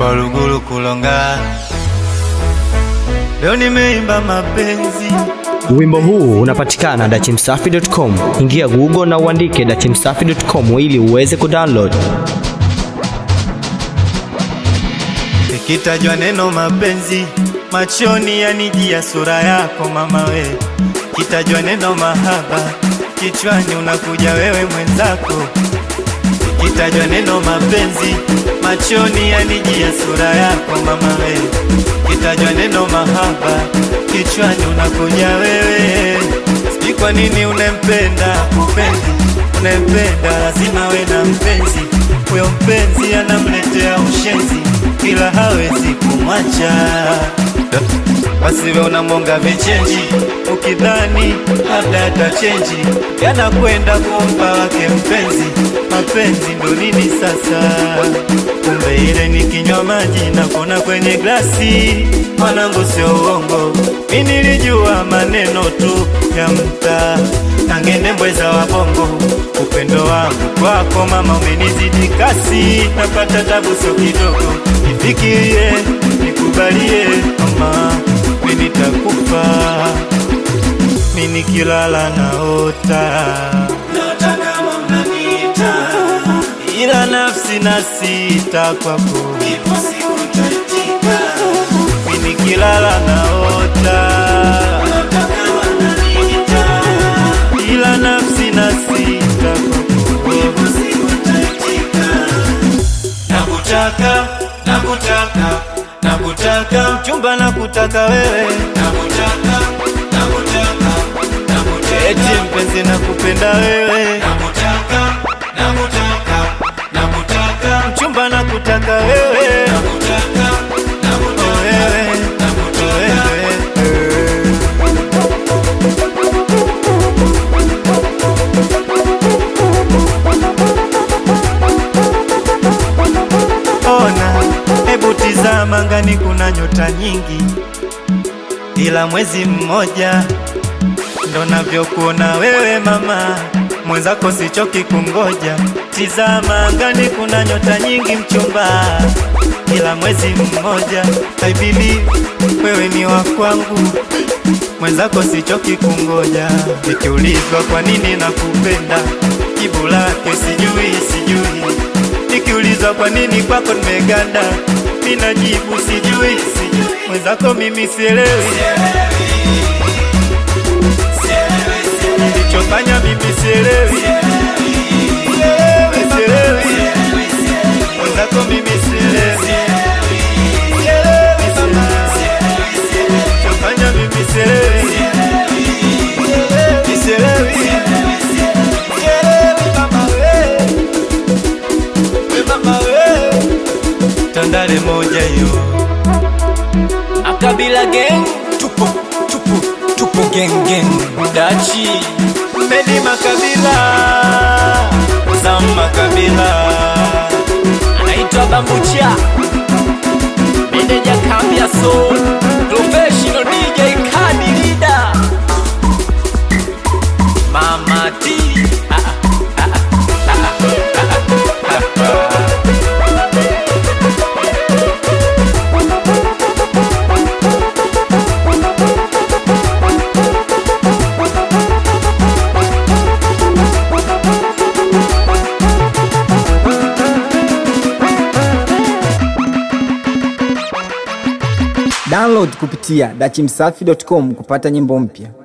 Waluguru kulonga. Leo nimeimba mapenzi. Wimbo huu unapatikana dachimsafi.com. Ingia Google na uandike dachimsafi.com ili uweze kudownload. Ikitajwa neno mapenzi, machoni yanijia sura yako mama we. Ikitajwa neno mahaba, kichwani unakuja wewe mwenzako. Ikitajwa neno mapenzi, machoni yanijia sura yako mama we. Ikitajwa neno mahaba, kichwani unakuja wewe. Sijui kwa nini unempenda kupenzi, unempenda lazima we na mpenzi. Huyo mpenzi anamletea ushenzi, ila hawezi kumwacha. Basi wewe unamonga vichenji, ukidhani labda atachenji, yanakwenda kumpa wake mpenzi. Mapenzi ndo nini sasa? Kumbe ile ni kinywa maji na kona kwenye glasi. Mwanangu sio uongo, mimi nilijua maneno tu ya mtaa. Tangene mbweza wa bongo, upendo wangu kwako mama umenizidi kasi. Napata tabu sio kidogo, nifikirie, nikubalie mama, mimi nitakufa. Mimi nikilala naota, naota kama unaniita, ila nafsi nasita kwako, ipo siku nitaitika. Mimi nikilala naota, naota kama unaniita, ila nafsi nasita kwako, ipo siku nitaitika. Nakutaka, nakutaka, nakutaka mchumba, nakutaka wewe, nakutaka, nakutaka, nakutaka eti mpenzi nakupenda wewe, nakutaka, nakutaka, nakutaka mchumba, nakutaka wewe, nakutaka, nakutaka wewe, nakutaka wewe. Ona, hebu tizama angani kuna nyota nyingi, ila mwezi mmoja ndo navyokuona wewe mama, mwenzako sichoki kungoja. Tizama angani kuna nyota nyingi mchumba, ila mwezi mmoja. I believe wewe ni wa kwangu, mwenzako sichoki kungoja. Nikiulizwa kwa nini nakupenda, jibu lake sijui. Nikiulizwa kwa nini kwako nimeganda, mina jibu sijui. Mwenzako mimi sielewi, nilichofanya mimi sielewi. Mwenzako mimi sielewi, nilichofanya mimi sielewi. Tandale moja yo Akabila gang, tupo gang Dachi Medi Makabila, Zam Makabila, anaitwa Bambucha, meneja kambi ya soul, professional DJ Kadi Leader, Mama T. Download kupitia dachimsafi.com kupata nyimbo mpya.